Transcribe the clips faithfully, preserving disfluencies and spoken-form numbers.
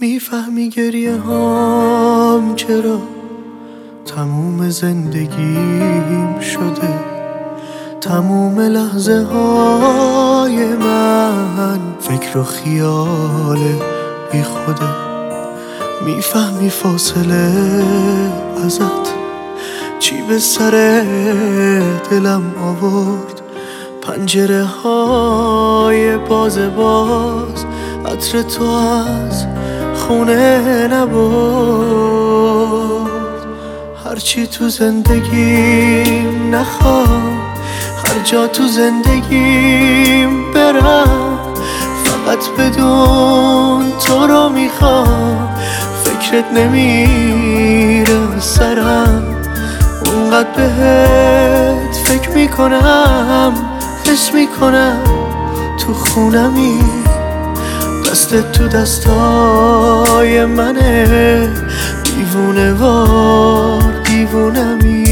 میفهمی گریه هام چرا تموم زندگیم شده، تموم لحظه های من فکر و خیال بی خوده. میفهمی فاصله ازت چی به سر دلم آورد، پنجره های باز باز عطر تو از خونه نبرد. هرچی تو زندگیم نخوام، هر جا تو زندگیم برم، فقط بدون تو رو میخوام. فکرت نمیره سرم، اونقدر بهت فکر میکنم، حس میکنم تو خونمی، دستت تو دستای منه، دیوونه وار دیوونمی.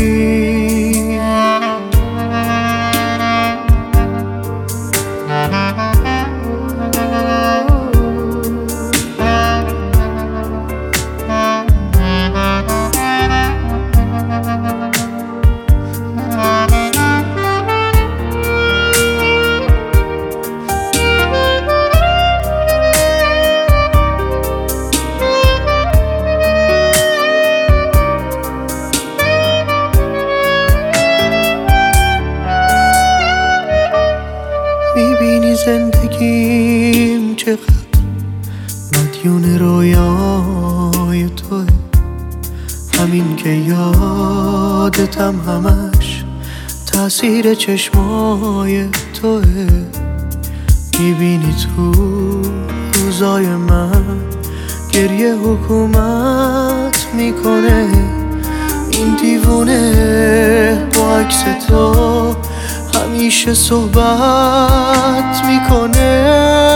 میبینی زندگیم چقدر مدیون رویای توه، همین که یادتم همش تأثیر چشمای توه. میبینی تو روزای من گریه حکومت میکنه، این دیوونه با عکس تو همیشه صحبت میکنه.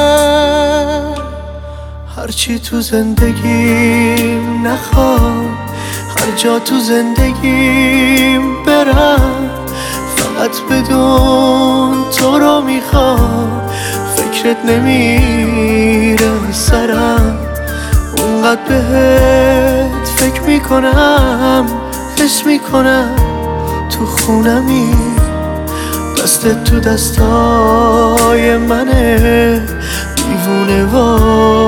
هرچی تو زندگیم نخوام، هر جا تو زندگیم برم، فقط بدون تو رو میخوام. فکرت نمیره سرم، اونقدر بهت فکر میکنم، حس میکنم تو خونمی، دستت تو دستای منه، دیوونه وار